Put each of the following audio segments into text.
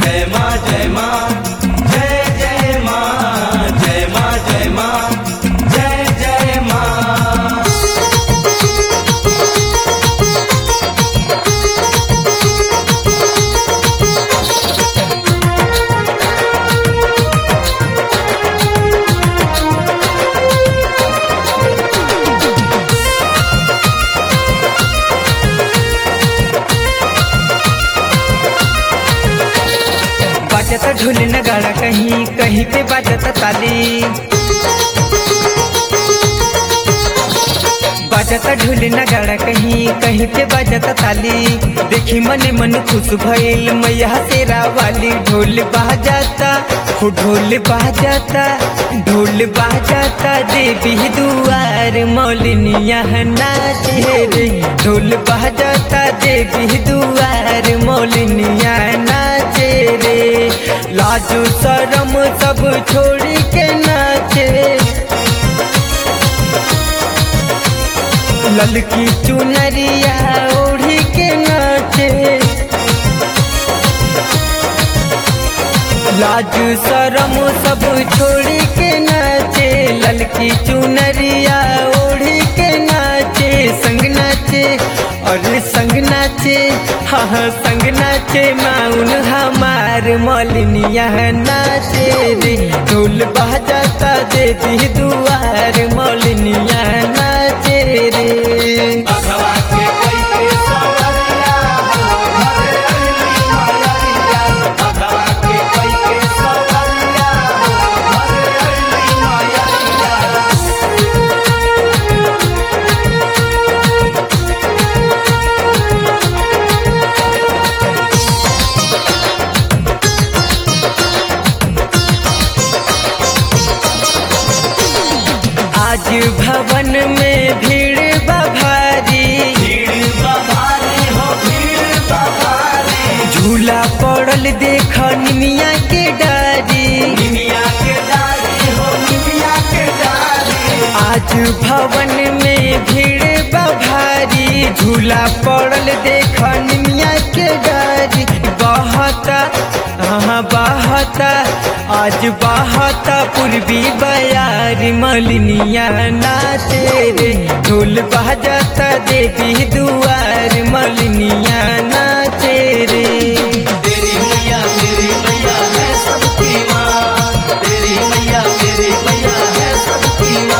जय माँ जय माँ जय जय माँ जय माँ जय माँ जय जय माँ। बाजता ढोल नगाड़ा कहीं कहीं पे बाजता ताली, बाजता ढोल नगाड़ा कहीं कहीं पे बाजता ताली। देखी मने मन खुश भइल मैया तेरा वाली। ढोल बाजाता हो ढोल बाजाता ढोल बाजाता देवी दुआर मौलिनिया नाचे रे। ढोल बाजाता देवी दुआर मौलिनिया नाचे रे। लाजो शरम सब छोड़ी के नाचे, ललकी चुनरिया ओढ़ी के नाचे। लाज शरम सब छोड़ी के नाचे, ललकी चुनरिया ओढ़ी के नाचे। संग नाचे और संग नाचे, हाँ संग नाचे माउन हमार मौलिनिया नाचे रे। ढोल बजाता देती दुआर मौलिनिया नाचे रे। बघवा के कोई के सवरिया हरे अली मायरिया। बघवा के कोई के सवरिया हरे अली मायरिया। आज भवन में भीड़ बभारी, भीड़ बभारी हो भीड़ बभारी। झूला पड़ल देख निमिया के डारी, निमिया के डारी हो निमिया के डारी। आज भवन में भीड़ बभारी। झूला पड़ल देख निमिया के डारी। बहता हाँ बहता आज बहता पूर्वी बयार मलिनिया नाचे रे। ढोल बजाता देवी दुआर मलिनिया नाचे रे। तेरी मैया है सबकी माँ। तेरी मैया है सबकी माँ।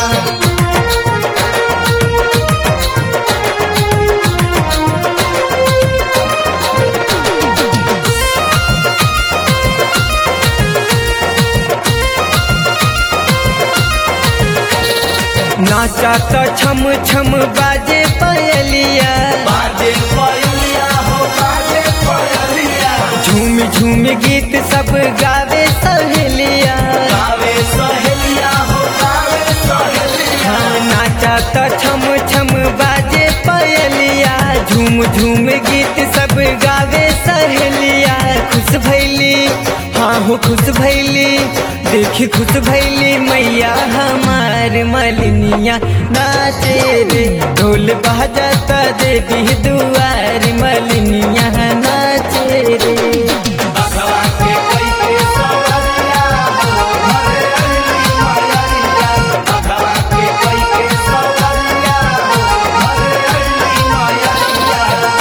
नाचा तो छम छम बाजे पयलिया, बाजे पयलिया हो बाजे पयलिया। झूम झूम गीत सब गावे सहेलिया। गावे सहेलिया हो गावे सहेलिया। हाँ नाचा तो छम छम बाजे पयलिया। झूम झूम गीत सब गावे सहेलिया। खुश भैली हाँ हो खुश भैली, देखी खुश भैली मैया हमार मलिनिया नाचे रे। ढोल बजाता देवी दुआर मलिनिया नाचे रे। बघवा के कोई के सवरिया हरे अली मायरिया। बघवा के कोई के सवरिया हरे अली मायरिया।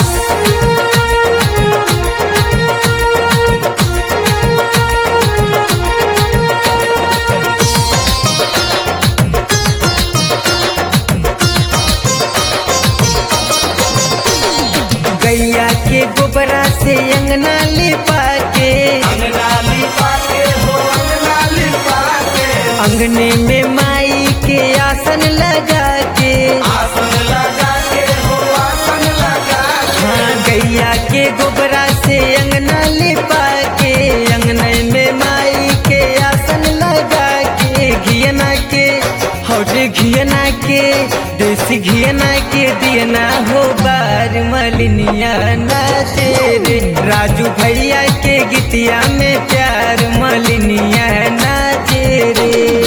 गैया के गोबरा से अंगना लिपा के, अंगना लिपा के हो अंगना लिपा के। अंगने में माई के आसन लगा के। आसन लगा के हो आसन लगा के। हाँ गैया के गोबरा से अंगना लिपा के, अंगने में माई के आसन लगा के। घियना के हौट घियना के देसी घियना के दियना हो बार मलिनिया नाचे रे। राजू भैया के गीतिया में प्यार मलिनिया नाचे रे।